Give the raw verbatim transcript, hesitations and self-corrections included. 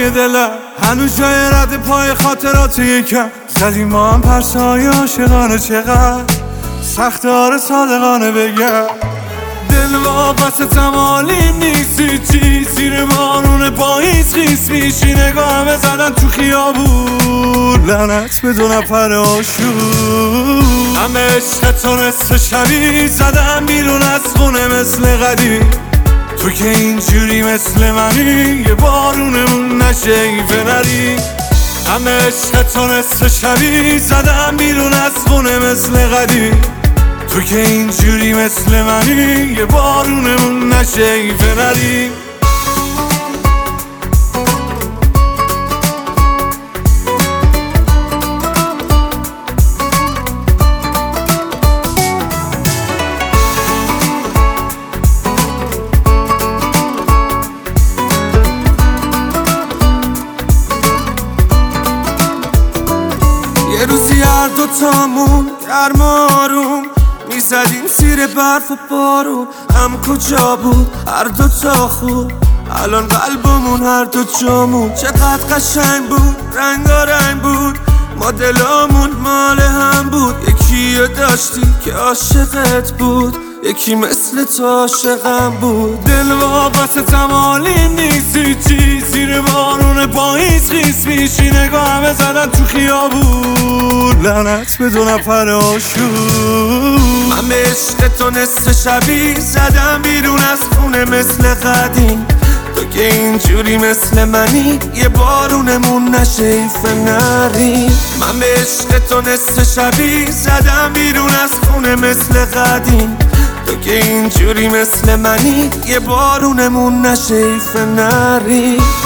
های دلم هنوز جای رد پای خاطرات یکم زدیم ما هم پرسای عاشقانه چقدر سخت آره صادقانه بگم دل واپس تمالیم نیستی چی زیر بارون پاییز خیس میشی نگاهم زدن تو خیابون لعنت به دو نفر آشون همه عشق تو نصف شبی زدم بیرون از خونه مثل قدیم تو که اینجوری مثل منی یه بارونمون نشه ایفه نری همه عشق تو نصف شبی زدم بیرون از خونه مثل قدیم تو که اینجوری مثل منی یه بارونمون نشه ایفه نری یه روزی هر دوتامون گرم و آروم میزدیم زیر برف و بارون هم کجا بود هر دوتا خوب الان قلبمون هر دو جامون چقدر قشنگ بود رنگارنگ بود ما دلامون مال هم بود یکی رو داشتی که عاشقت بود یکی مثل تو عاشقم بود دل واپس تمالیم نیستی چی زیر بارون پاییز خیس میشی نگاهم زدن تو خیابون لعنت به دو نفر آشون من به عشق تو نصف شبی زدم بیرون از خونه مثل قدیم تو که اینجوری مثل منی یه بارونمون نشه ایفه نری من به عشق تو نصف شبی زدم بیرون از خونه مثل قدیم تو که اینجوری مثل منی یه بارونمون نشه ایفه نری